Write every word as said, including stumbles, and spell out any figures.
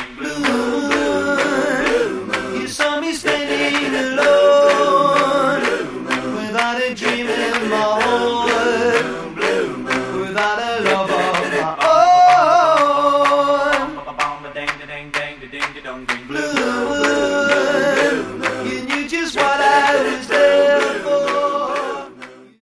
You saw me standing alone, without a dream in my heart, without a love of my own. Blue, you knew just what I was